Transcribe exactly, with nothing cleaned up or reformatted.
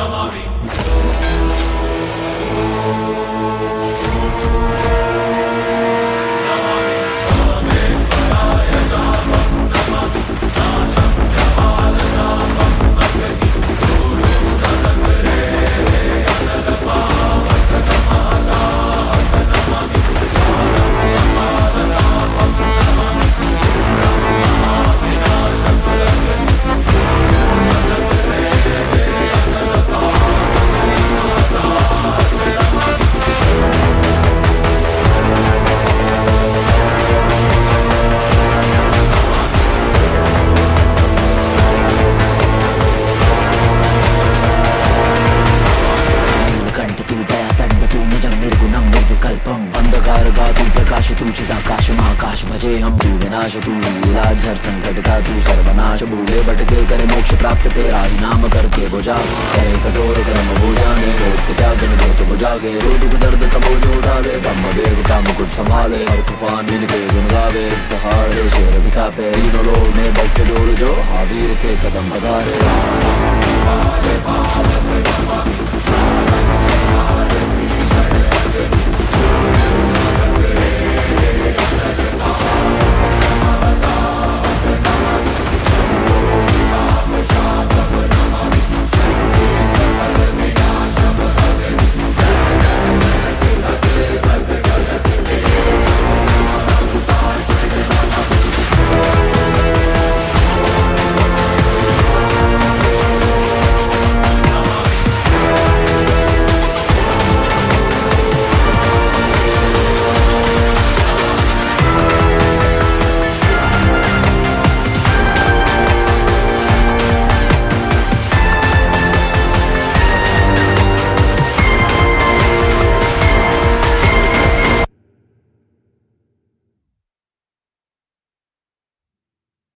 प्रकाश तू चिदाकाश महाकाश भजे हम तू विनाश तू ही इलाज हर संकट का तू सर्वनाश भूले भटके करे मोक्ष प्राप्त तेरा ही नाम करके वो जा करे कठोर कर्म वो जाने रोक त्याग दे तो वो जागे रो दुख दर्द का बोझ उठावे ब्रह्मदेव का मुकुट संभाले हर तूफान इनके गुन गावे इस दहाड़ से शेर भी कापे तीनों लोग में बस डोर जो हावीर के कदम बधारे